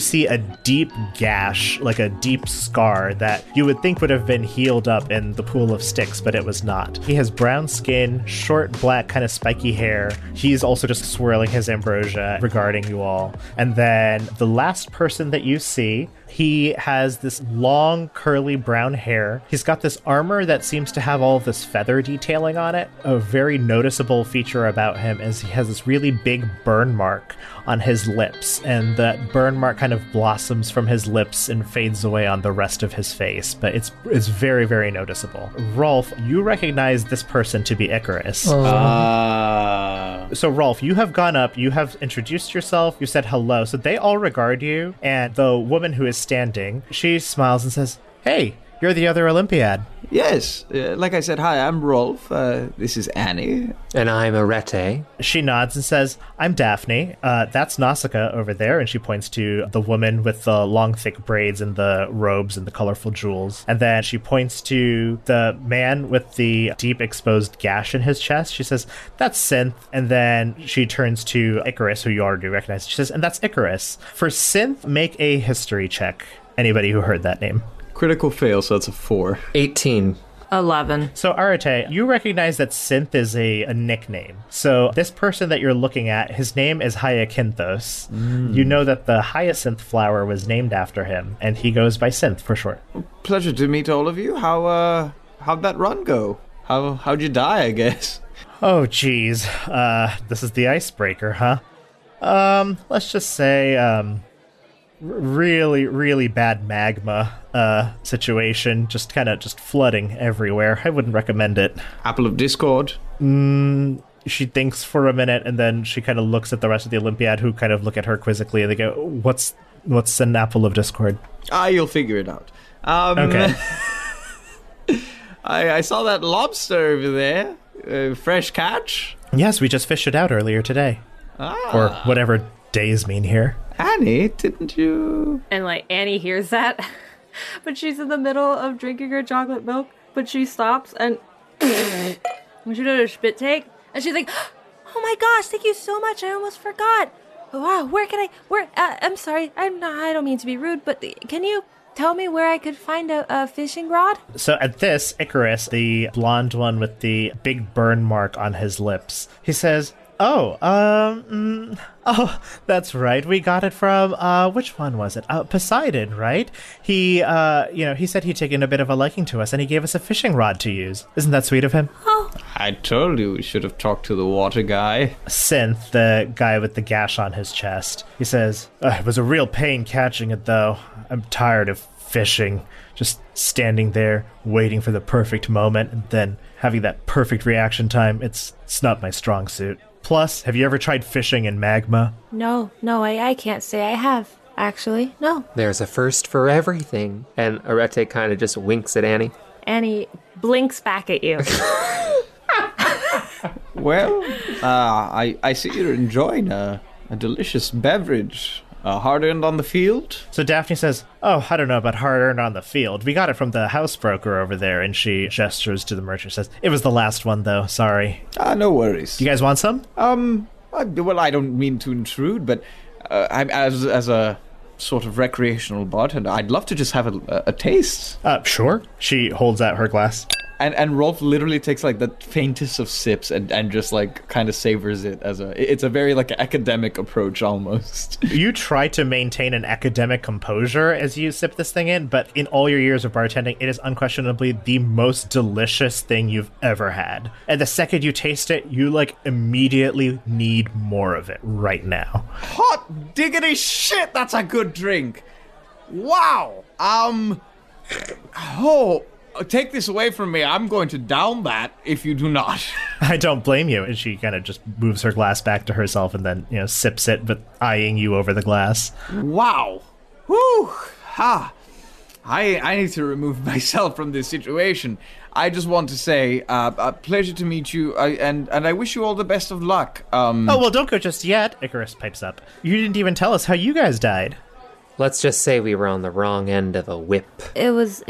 deep gash, like a deep scar that you would think would have been healed up in the pool of Styx, but it was not. He has brown skin, short, black, kind of spiky hair. He's also just swirling his ambrosia regarding you all. And then the last person that you see, he has this long, curly brown hair. He's got this armor that seems to have all of this feather detailing on it. A very noticeable feature about him is he has this really big burn mark on his lips, and that burn mark kind of blossoms from his lips and fades away on the rest of his face, but it's very, very noticeable. Rolf, you recognize this person to be Icarus. So Rolf, you have gone up, you have introduced yourself, you said hello, so they all regard you, and the woman who is standing, she smiles and says, "Hey, you're the other Olympiad." Yes, like I said, hi, I'm Rolf. This is Annie. And I'm Arete. She nods and says, "I'm Daphne. That's Nausicaa over there." And she points to the woman with the long, thick braids and the robes and the colorful jewels. And then she points to the man with the deep exposed gash in his chest. She says, "That's Synth." And then she turns to Icarus, who you already recognize. She says, "And that's Icarus. For Synth, make a history check." Anybody who heard that name. Critical fail, so it's a 4. 18. 11. So, Arete, you recognize that Synth is a nickname. So, this person that you're looking at, his name is Hyacinthos. You know that the hyacinth flower was named after him, and he goes by Synth for short. Pleasure to meet all of you. How'd that run go? How'd you die, I guess? Oh, geez. This is the icebreaker, huh? Let's just say, really, really bad magma situation, just flooding everywhere. I wouldn't recommend it. Apple of Discord? She thinks for a minute, and then she kind of looks at the rest of the Olympiad, who kind of look at her quizzically, and they go, What's an Apple of Discord? You'll figure it out. Okay. I saw that lobster over there. Fresh catch? Yes, we just fished it out earlier today. Or whatever days mean here. Annie, didn't you? And Annie hears that, but she's in the middle of drinking her chocolate milk, but she stops and when she does a spit take, and she's like, "Oh my gosh, thank you so much, I almost forgot. Wow, I'm sorry, I don't mean to be rude, but can you tell me where I could find a fishing rod?" So at this, Icarus, the blonde one with the big burn mark on his lips, he says, "Oh, that's right. We got it from, which one was it? Poseidon, right? He said he'd taken a bit of a liking to us, and he gave us a fishing rod to use. Isn't that sweet of him?" Oh. I told you we should have talked to the water guy. Synth, the guy with the gash on his chest, he says, "It was a real pain catching it, though. I'm tired of fishing. Just standing there, waiting for the perfect moment, and then having that perfect reaction time. It's not my strong suit. Plus, have you ever tried fishing in magma?" No, I can't say I have, actually. No. There's a first for everything. And Arete kind of just winks at Annie. Annie blinks back at you. Well, I see you're enjoying a delicious beverage. Hard-earned on the field? So Daphne says, "Oh, I don't know about hard-earned on the field. We got it from the house broker over there," and she gestures to the merchant, says, "It was the last one, though. Sorry." No worries. You guys want some? Well, I don't mean to intrude, but as a sort of recreational bartender, I'd love to just have a taste. Sure. She holds out her glass. And Rolf literally takes the faintest of sips and just kind of savors it it's a very academic approach almost. You try to maintain an academic composure as you sip this thing in, but in all your years of bartending, it is unquestionably the most delicious thing you've ever had. And the second you taste it, you immediately need more of it right now. Hot diggity shit, that's a good drink. Wow. Take this away from me. I'm going to down that if you do not. I don't blame you. And she kind of just moves her glass back to herself and then, sips it, but eyeing you over the glass. Wow. Whew. Ha. I need to remove myself from this situation. I just want to say, a pleasure to meet you, and I wish you all the best of luck. Oh, well, don't go just yet, Icarus pipes up. You didn't even tell us how you guys died. Let's just say we were on the wrong end of a whip. It was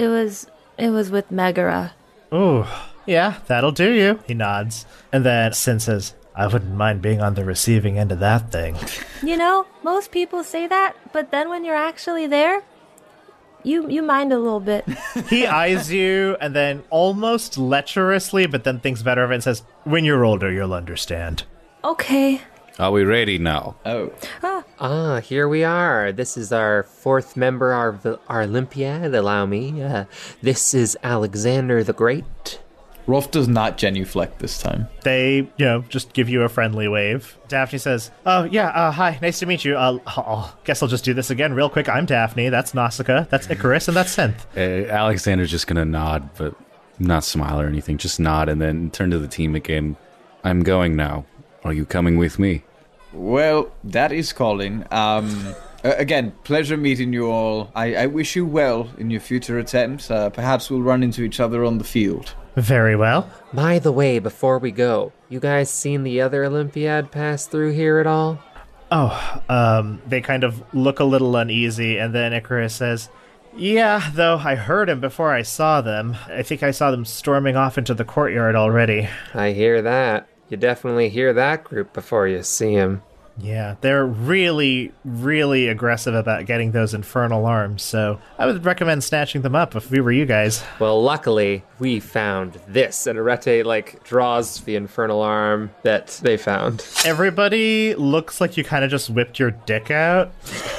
with Megara. Oh, yeah, that'll do you. He nods. And then Sin says, I wouldn't mind being on the receiving end of that thing. You know, most people say that, but then when you're actually there, you mind a little bit. He eyes you and then almost lecherously, but then thinks better of it and says, when you're older, you'll understand. Okay. Are we ready now? Oh. Here we are. This is our fourth member of our Olympiad, allow me. This is Alexander the Great. Rolf does not genuflect this time. They, just give you a friendly wave. Daphne says, oh, yeah, hi, nice to meet you. Guess I'll just do this again real quick. I'm Daphne, that's Nausicaa, that's Icarus, and that's Synth. Alexander's just going to nod, but not smile or anything. Just nod and then turn to the team again. I'm going now. Are you coming with me? Well, that is calling. Again, pleasure meeting you all. I wish you well in your future attempts. Perhaps we'll run into each other on the field. Very well. By the way, before we go, you guys seen the other Olympiad pass through here at all? They kind of look a little uneasy, and then Icarus says, yeah, though I heard him before I saw them. I think I saw them storming off into the courtyard already. I hear that. You definitely hear that group before you see him. Yeah, they're really, really aggressive about getting those infernal arms, so I would recommend snatching them up if we were you guys. Well, luckily, we found this, and Arete, draws the infernal arm that they found. Everybody looks like you kind of just whipped your dick out.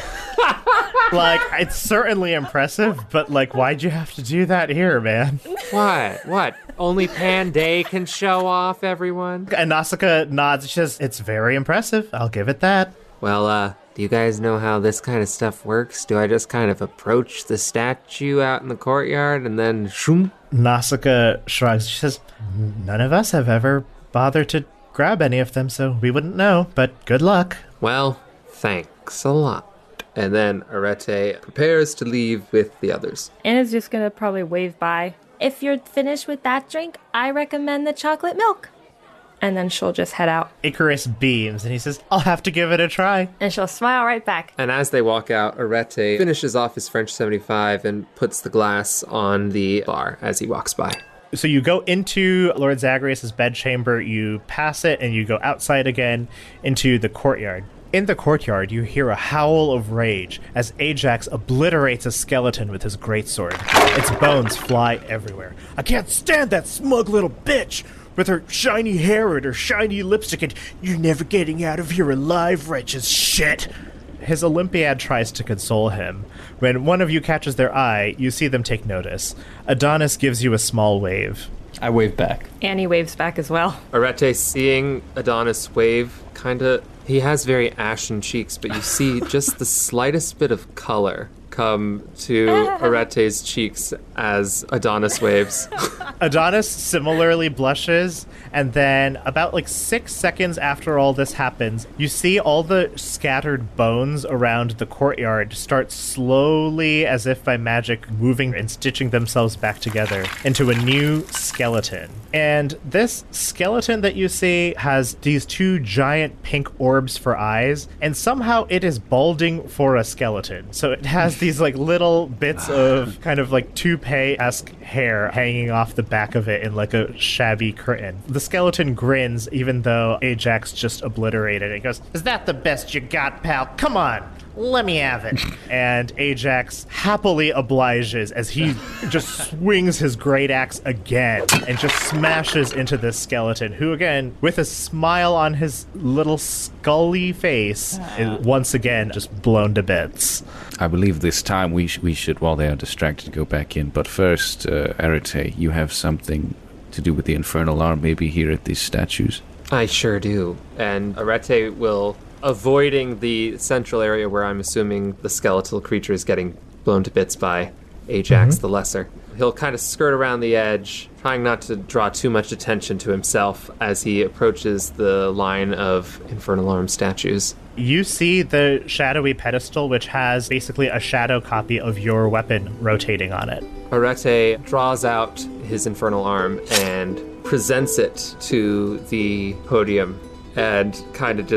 It's certainly impressive, but, why'd you have to do that here, man? What? Only Panday can show off, everyone? And Nausicaa nods. She says, it's very impressive. I'll give it that. Well, do you guys know how this kind of stuff works? Do I just kind of approach the statue out in the courtyard and then shoom? Nausicaa shrugs. She says, none of us have ever bothered to grab any of them, so we wouldn't know, but good luck. Well, thanks a lot. And then Arete prepares to leave with the others. Anna's just gonna probably wave by. If you're finished with that drink, I recommend the chocolate milk. And then she'll just head out. Icarus beams, and he says, I'll have to give it a try. And she'll smile right back. And as they walk out, Arete finishes off his French 75 and puts the glass on the bar as he walks by. So you go into Lord Zagreus' bedchamber, you pass it, and you go outside again into the courtyard. In the courtyard, you hear a howl of rage as Ajax obliterates a skeleton with his greatsword. Its bones fly everywhere. I can't stand that smug little bitch with her shiny hair and her shiny lipstick, and you're never getting out of here alive, wretched shit. His Olympiad tries to console him. When one of you catches their eye, you see them take notice. Adonis gives you a small wave. I wave back. Annie waves back as well. Arete, seeing Adonis wave, he has very ashen cheeks, but you see just the slightest bit of color come to Arete's cheeks as Adonis waves. Adonis similarly blushes, and then about 6 seconds after all this happens, you see all the scattered bones around the courtyard start slowly, as if by magic, moving and stitching themselves back together into a new skeleton. And this skeleton that you see has these two giant pink orbs for eyes, and somehow it is balding for a skeleton. So it has these little bits of kind of toupee-esque hair hanging off the back of it in a shabby curtain. The skeleton grins even though Ajax just obliterated it. He goes, is that the best you got, pal? Come on, let me have it. And Ajax happily obliges as he just swings his great axe again and just smashes into this skeleton, who again, with a smile on his little scully face, is once again just blown to bits. I believe this time we should, while they are distracted, go back in. But first, Arete, you have something to do with the infernal arm, maybe here at these statues? I sure do. And Arete will, avoiding the central area where I'm assuming the skeletal creature is getting blown to bits by Ajax the Lesser. He'll kind of skirt around the edge, trying not to draw too much attention to himself as he approaches the line of infernal arm statues. You see the shadowy pedestal, which has basically a shadow copy of your weapon rotating on it. Arete draws out his infernal arm and presents it to the podium and kind of just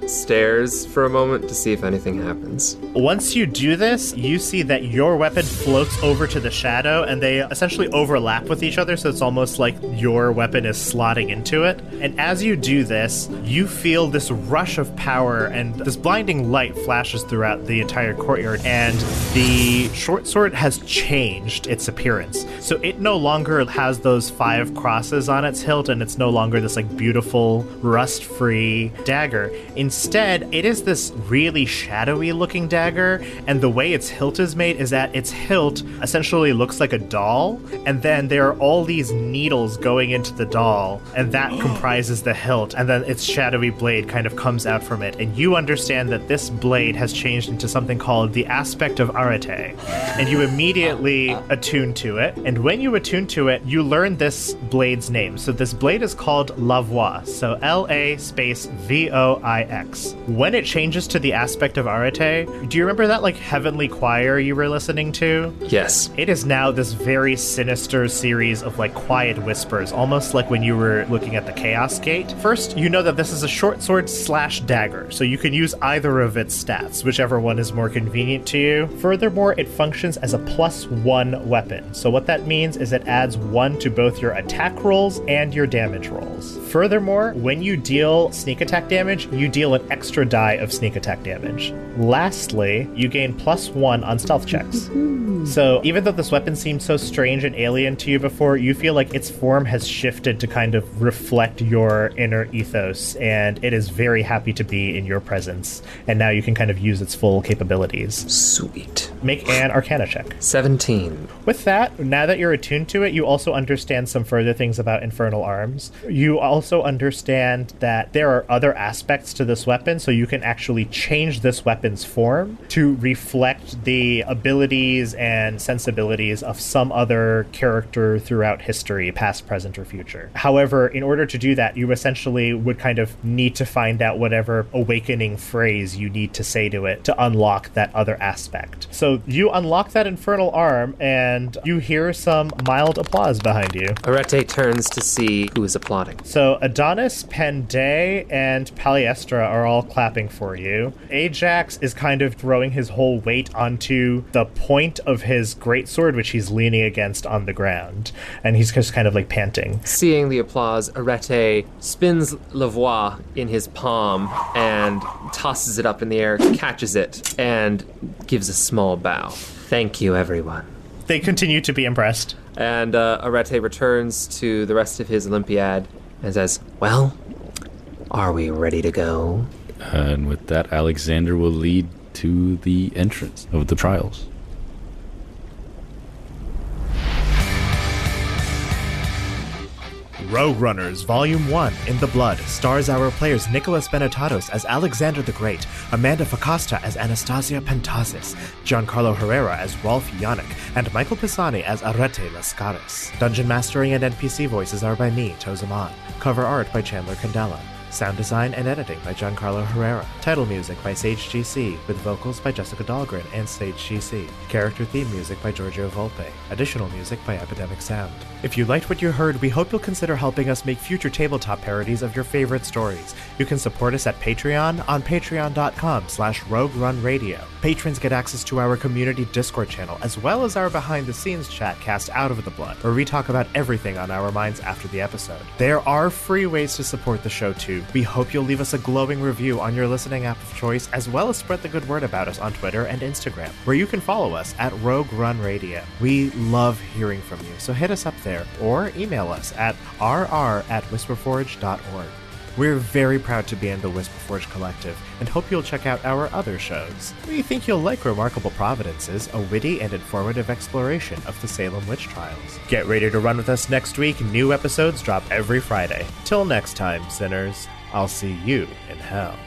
stares for a moment to see if anything happens. Once you do this, you see that your weapon floats over to the shadow, and they essentially overlap with each other, so it's almost like your weapon is slotting into it. And as you do this, you feel this rush of power, and this blinding light flashes throughout the entire courtyard, and the short sword has changed its appearance. So it no longer has those 5 crosses on its hilt, and it's no longer this like beautiful rust-free dagger. Instead, it is this really shadowy looking dagger, and the way its hilt is made is that its hilt essentially looks like a doll, and then there are all these needles going into the doll, and that comprises the hilt, and then its shadowy blade kind of comes out from it. And you understand that this blade has changed into something called the Aspect of Arete, and you immediately attune to it. And when you attune to it, you learn this blade's name. So this blade is called La Voix, so L-A space V-O-I-X. When it changes to the Aspect of Arete, do you remember that like heavenly choir you were listening to? Yes. It is now this very sinister series of like quiet whispers, almost like when you were looking at the Chaos Gate. First, you know that this is a short sword / dagger, so you can use either of its stats, whichever one is more convenient to you. Furthermore, it functions as a +1 weapon. So what that means is it adds 1 to both your attack rolls and your damage rolls. Furthermore, when you deal sneak attack damage, you deal an extra die of sneak attack damage. Lastly, you gain +1 on stealth checks. So even though this weapon seemed so strange and alien to you before, you feel like its form has shifted to kind of reflect your inner ethos, and it is very happy to be in your presence. And now you can kind of use its full capabilities. Sweet. Make an Arcana check. 17. With that, now that you're attuned to it, you also understand some further things about Infernal Arms. You also understand that there are other aspects to this weapon, so you can actually change this weapon's form to reflect the abilities and sensibilities of some other character throughout history, past, present, or future. However, in order to do that, you essentially would kind of need to find out whatever awakening phrase you need to say to it to unlock that other aspect. So you unlock that Infernal Arm, and you hear some mild applause behind you. Arete turns to see who is applauding. So Adonis, Panday, and Paliestra are all clapping for you. Ajax is kind of throwing his whole weight onto the point of his greatsword, which he's leaning against on the ground, and he's just kind of like panting. Seeing the applause, Arete spins La Voix in his palm and tosses it up in the air, catches it, and gives a small bow. Thank you, everyone. They continue to be impressed. And Arete returns to the rest of his Olympiad and says, well, are we ready to go? And with that, Alexander will lead to the entrance of the trials. Rogue Runners Volume 1 In the Blood stars our players Nicholas Benetatos as Alexander the Great, Amanda Facasta as Anastasia Pentazis, Giancarlo Herrera as Rolf Yannick, and Michael Pisani as Arete Lascaris. Dungeon mastering and NPC voices are by me, Tozaman. Cover art by Chandler Candela. Sound design and editing by Giancarlo Herrera. Title music by Sage GC, with vocals by Jessica Dahlgren and Sage GC. Character theme music by Giorgio Volpe. Additional music by Epidemic Sound. If you liked what you heard, we hope you'll consider helping us make future tabletop parodies of your favorite stories. You can support us at Patreon on patreon.com/Rogue Run Radio. Patrons get access to our community Discord channel, as well as our behind-the-scenes chat cast Out of the Blood, where we talk about everything on our minds after the episode. There are free ways to support the show too. We hope you'll leave us a glowing review on your listening app of choice, as well as spread the good word about us on Twitter and Instagram, where you can follow us at Rogue Run Radio. We love hearing from you, so hit us up there, or email us at rr@whisperforge.org. We're very proud to be in the Whisperforge Collective, and hope you'll check out our other shows. We think you'll like Remarkable Providences, a witty and informative exploration of the Salem witch trials. Get ready to run with us next week. New episodes drop every Friday. Till next time, sinners, I'll see you in hell.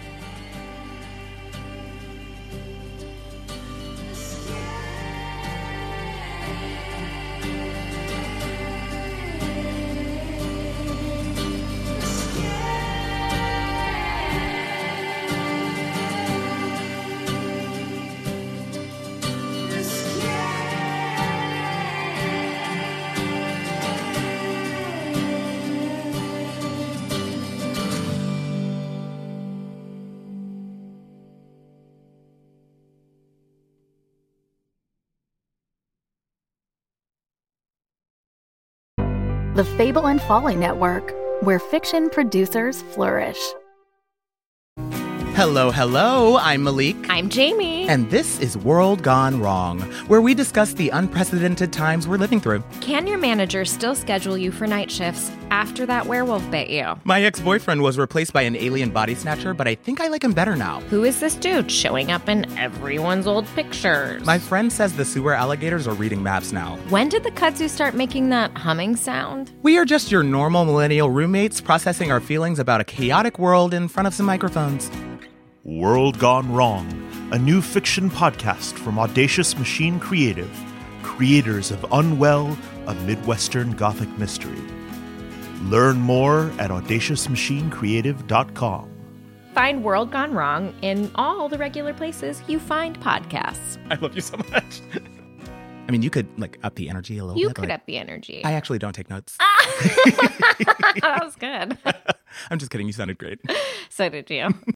the Fable and Folly Network, where fiction producers flourish. Hello, hello, I'm Malik. I'm Jamie. And this is World Gone Wrong, where we discuss the unprecedented times we're living through. Can your manager still schedule you for night shifts after that werewolf bit you? My ex-boyfriend was replaced by an alien body snatcher, but I think I like him better now. Who is this dude showing up in everyone's old pictures? My friend says the sewer alligators are reading maps now. When did the kudzu start making that humming sound? We are just your normal millennial roommates processing our feelings about a chaotic world in front of some microphones. World Gone Wrong, a new fiction podcast from Audacious Machine Creative, creators of Unwell, a Midwestern Gothic mystery. Learn more at audaciousmachinecreative.com. Find World Gone Wrong in all the regular places you find podcasts. I love you so much. I mean, you could, up the energy a little bit. You could up the energy. I actually don't take notes. That was good. I'm just kidding. You sounded great. So did you.